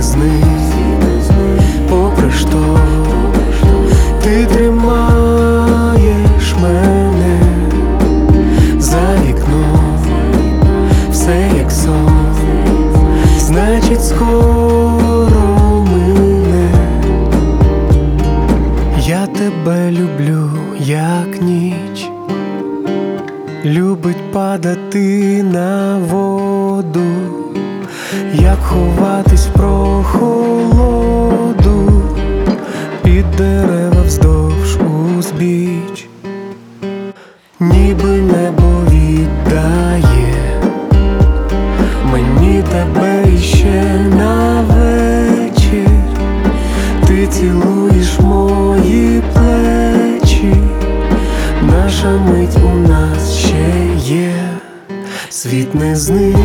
зник, попри що ти тримаєш мене за вікном, все як сон, значить скоро мине. Я тебе люблю, як ніч любить падати на воду, як ховатись в прохолоду під дерева вздовж узбіч, ніби небо віддає мені тебе іще на вечір. Ти цілуєш мої плечі, наша мить у нас ще є. Світ не зник,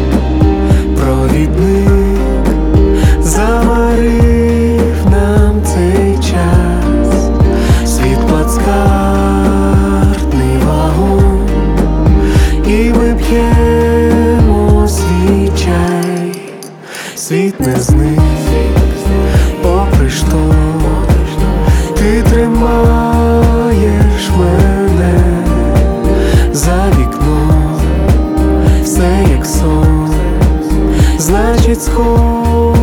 провідник заварив нам цей час. Світ плацкартний вагон, і ми п'ємо свій чай. Світ не зник, попри що ти тримаєш мене за вікном, все як сон, значить скоро